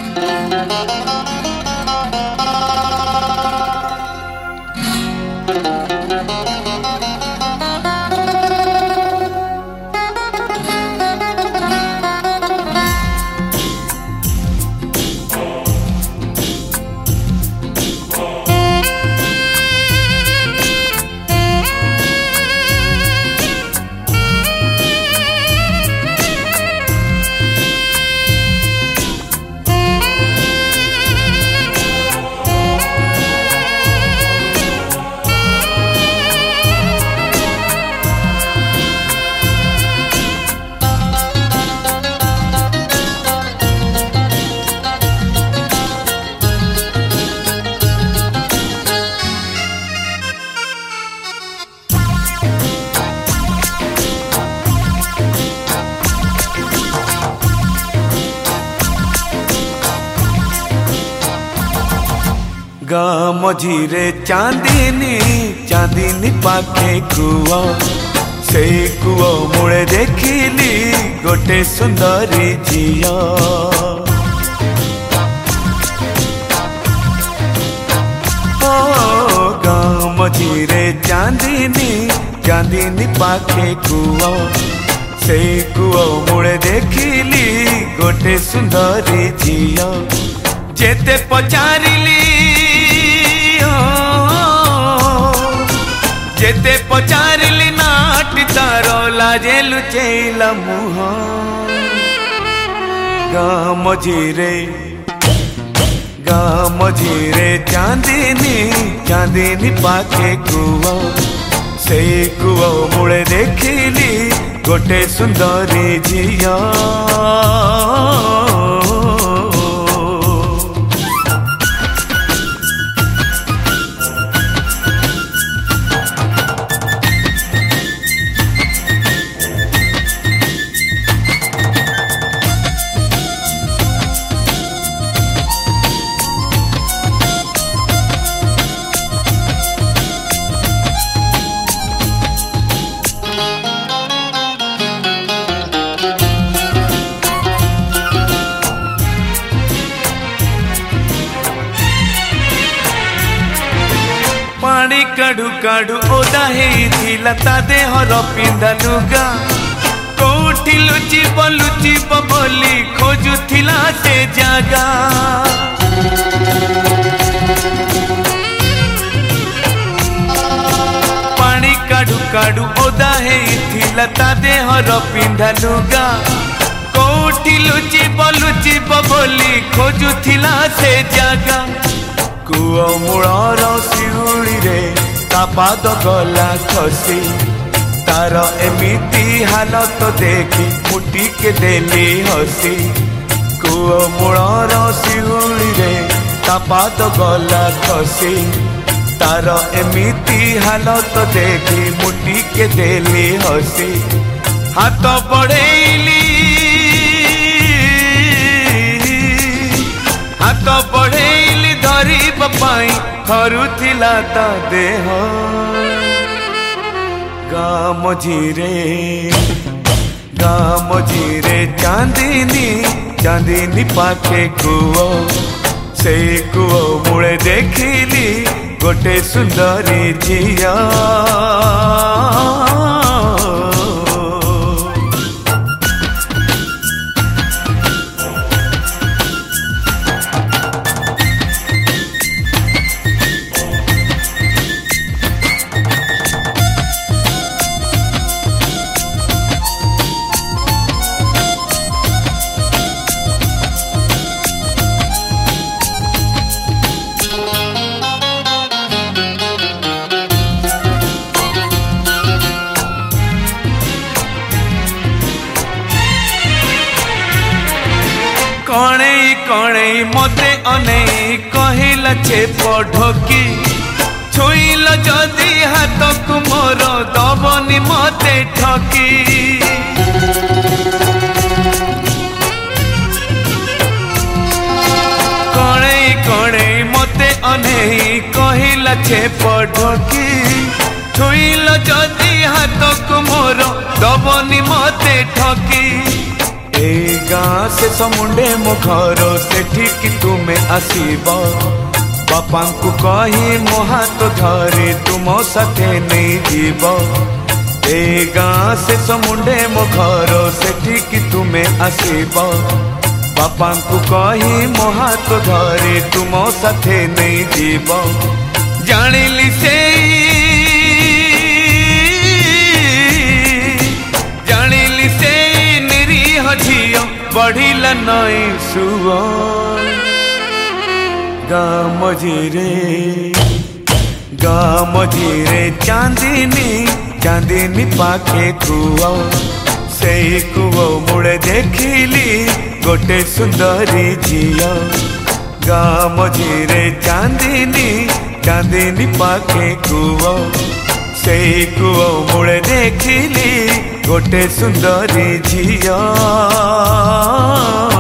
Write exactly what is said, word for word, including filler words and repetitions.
गाँ मझीरे चांदीनी चांदीनी पाखे कुआ से कुआ मुड़े देखिली गोटे सुंदरी झिया। गाँ मझीरे चांदीनी चांदीनी पाखे कुआ से कुआ मुड़े देखिली गोटे सुंदरी झिया। जेते पचारिली जेते पचारिली नाटी तारो लाजे लुचैला मुह। गाँ मझीरे गाँ मझीरे चांदीनी चांदीनी पाखे कुआ से कुआ मुड़े देखिली गोटे सुंदरी झिया। पानी काढ़ू काढ़ू ओदा हेइथिला ता देहर पिंधा लुगा। कोठी लुचिब लुचिब बोली खोजुथिला से जागा। पानी काढ़ू काढ़ू ओदा हेइथिला ता देहर पिंधा लुगा। कोठी लुचिब लुचिब बोली खोजुथिला से जागा। कुआ मूलर शिउली रे ता पाद गला खसी तार एमिति हालत देखी मुटी के देली हसी। कुआ मूलर शिउली रे ता पाद गला खसी तार एमिति हालत देखी मुटी के देली हसी। हाथ बढ़ेली हाथ बढ़ेली धरिब पाई थरुथिला ता देह। गाँ मझीरे गाँ मझीरे चांदीनी चांदीनी पाखे कुआ से कुआ मुड़े देखिली गोटे सुंदरी झिया। कणे कणे मते अने कहिला छे पढ़की छुईल जदि हाथ को मोर दबनी मते ठकी। कणे कणे मते अने कहिला छे पढ़की छुईल जदि हाथ को मोर दबनी मते ठकी। ए गाँ से समुंडे मो घर सेठिकी तुमे आसीब बापा को कही मो हाथ धरी तुम साथे नहीं जीव ए गाँ से समुंडे मो घर सेठिकी तुमे आसीब बापा को कही मो हाथ धरी तुम साथे नहीं जीव जानिली से जानिली से निरीह झियो बढ़िला नई सुओ गाँ मझिरे गाँ मझिरे चांदिनी चांदिनी पाखे कुओ से कुओ मुड़े देखिली गोटे सुंदरी झियो गाँ मझिरे चांदिनी चांदिनी पाखे कुओ से कुओ मुड़े देखिली गोटे सुंदरी झियो।